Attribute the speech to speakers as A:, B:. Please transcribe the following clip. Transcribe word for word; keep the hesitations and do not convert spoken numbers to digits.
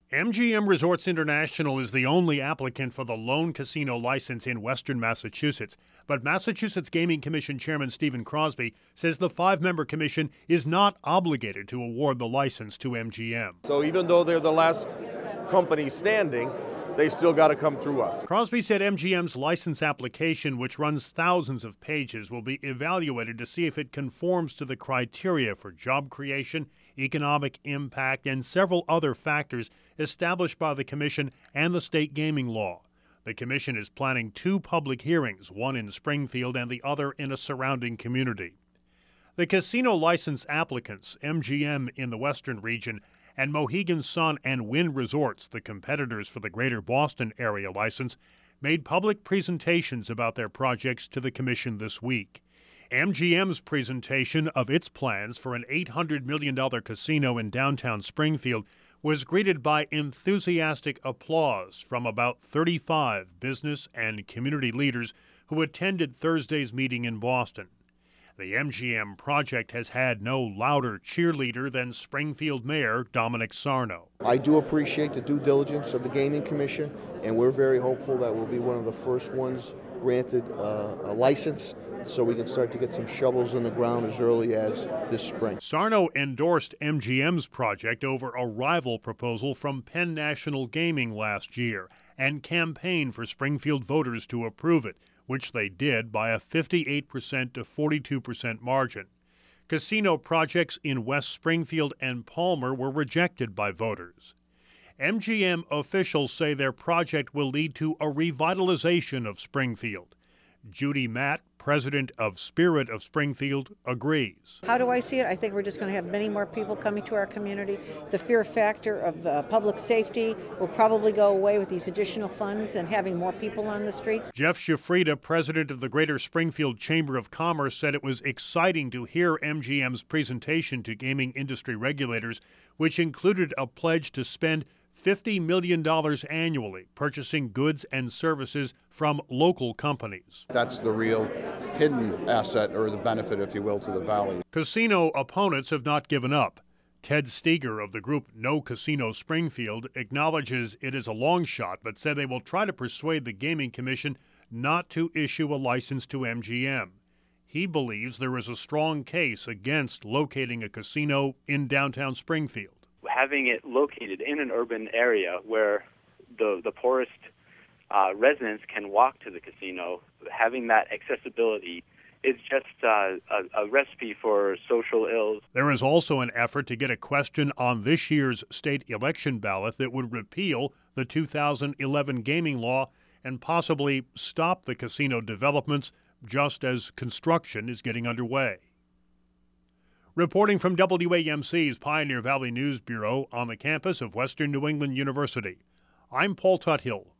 A: M G M Resorts International is the only applicant for the lone casino license in western Massachusetts. But Massachusetts Gaming Commission Chairman Stephen Crosby says the five-member commission is not obligated to award the license to M G M.
B: So even though they're the last company standing, they still got to come through us.
A: Crosby said M G M's license application, which runs thousands of pages, will be evaluated to see if it conforms to the criteria for job creation, economic impact, and several other factors established by the Commission and the state gaming law. The Commission is planning two public hearings, one in Springfield and the other in a surrounding community. The casino license applicants, M G M in the western region, and Mohegan Sun and Wynn Resorts, the competitors for the greater Boston area license, made public presentations about their projects to the Commission this week. M G M's presentation of its plans for an eight hundred million dollars casino in downtown Springfield was greeted by enthusiastic applause from about thirty-five business and community leaders who attended Thursday's meeting in Boston. The M G M project has had no louder cheerleader than Springfield Mayor Dominic Sarno.
C: I do appreciate the due diligence of the Gaming Commission, and we're very hopeful that we'll be one of the first ones granted uh, a license so we can start to get some shovels in the ground as early as this spring.
A: Sarno endorsed M G M's project over a rival proposal from Penn National Gaming last year and campaigned for Springfield voters to approve it, which they did by a fifty-eight percent to forty-two percent margin. Casino projects in West Springfield and Palmer were rejected by voters. M G M officials say their project will lead to a revitalization of Springfield. Judy Matt, president of Spirit of Springfield, agrees.
D: How do I see it? I think we're just going to have many more people coming to our community. The fear factor of the public safety will probably go away with these additional funds and having more people on the streets.
A: Jeff Shafrida, president of the Greater Springfield Chamber of Commerce, said it was exciting to hear M G M's presentation to gaming industry regulators, which included a pledge to spend fifty million dollars annually purchasing goods and services from local companies.
E: That's the real hidden asset, or the benefit, if you will, to the valley.
A: Casino opponents have not given up. Ted Steger of the group No Casino Springfield acknowledges it is a long shot, but said they will try to persuade the Gaming Commission not to issue a license to M G M. He believes there is a strong case against locating a casino in downtown Springfield.
F: Having it located in an urban area where the the poorest uh, residents can walk to the casino, having that accessibility is just uh, a, a recipe for social ills.
A: There is also an effort to get a question on this year's state election ballot that would repeal the two thousand eleven gaming law and possibly stop the casino developments just as construction is getting underway. Reporting from W A M C's Pioneer Valley News Bureau on the campus of Western New England University, I'm Paul Tuthill.